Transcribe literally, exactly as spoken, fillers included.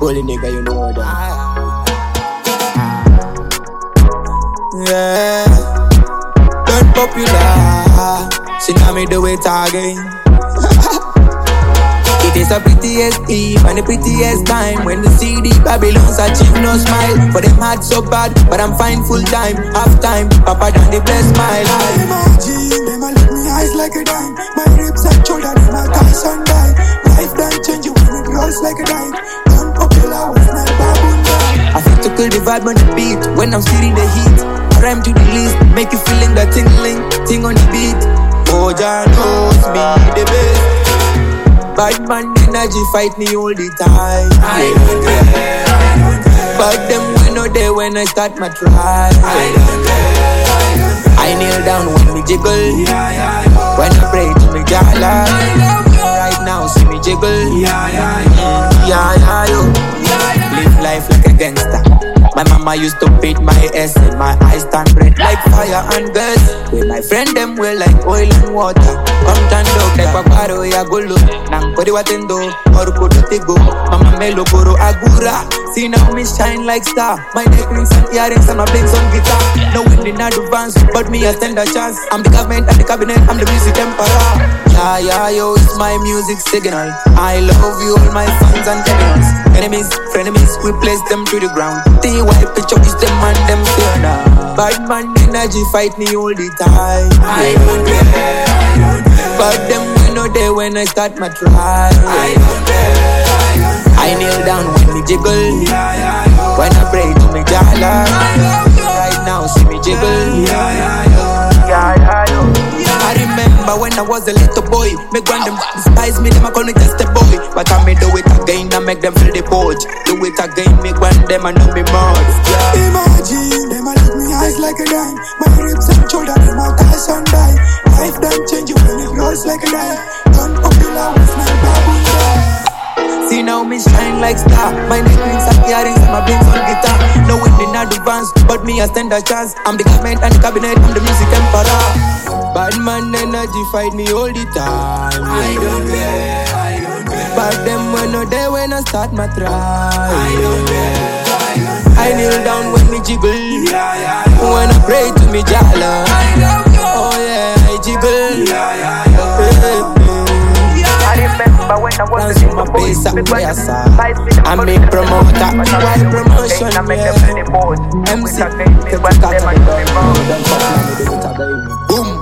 Holy nigga, you know that. Yeah, turn popular. She now me do it again. It is the prettiest eve and the prettiest time when the C D Babylons achieve no smile. For them heart so bad, but I'm fine full time, half time, Papa than the bless my life. Imagine them a look me eyes like a dime. My ribs and shoulders, my thighs and die. Life done change you when it rolls like a dime. Turn popular with my baboon dime. I feel to kill the vibe on the beat when I'm feeling the heat. I rhyme to the least, make you feeling that tingling, ting on the beat. Oh, Jah knows me the best. Bad man energy fight me all the time. I don't care, I don't care. But them we know they when I start my try. I don't care, I don't care. I kneel down when me jiggle. Yeah, yeah, yeah. When I pray to me Jah Lord. Right now see me jiggle. Yeah, yeah, yeah. Yeah, yeah, yo. Live life like a gangster. My mama used to beat my ass and my eyes turn red like fire and gas. With my friend them we like oil and water. Come turn dog like paparo ya gulu. Nang kodi watendo or kodo tego. Mama melo goro agura. See now me shine like star. My neck rings and earrings and my blings on guitar. No wind in advance, but me a stand a chance. I'm the government and the cabinet, I'm the music emperor. Yeah, yeah, yo, it's my music signal. I love you all my fans and enemies. Enemies, frenemies, we place them to the ground. T Y picture is them and them fear now. Bad man energy fight me all the time. I don't care, I don't care. But them we know they when I start my try. I don't care, I don't care. I kneel down when me jiggle. Yeah, yeah, yeah. When I pray to me Jah Lord. Right now see me jiggle. Yeah, yeah, yeah. Yeah, yeah, yeah. I remember when I was a little boy. Me grand them despise me, them I call me just a boy. But I me do it again, I make them feel the boat. Do it again, me grand them and know me more. Yeah. Imagine them a look me eyes like a dime. My ribs and shoulders, my thighs and die. Life done change you when it rolls like a dime. Turn popular with my baboon dime. See now me shine like star. My neck rings and earrings and my blings on guitar. No wind in advance, but me a stand a chance. I'm the government and the cabinet, I'm the music emperor. Bad man energy fight me all the time. I don't care, I don't care. But them when no day when I start my try. I don't care, I don't care. I kneel down when me jiggle. Yeah, yeah, yeah. When I pray to me Jah Lord. I don't know. Oh yeah, I jiggle. Yeah, yeah, yeah. Hey, hey. I remember when I was in my base at my side. I make promoter, why promotion, yeah. M C, take a cut of the boom.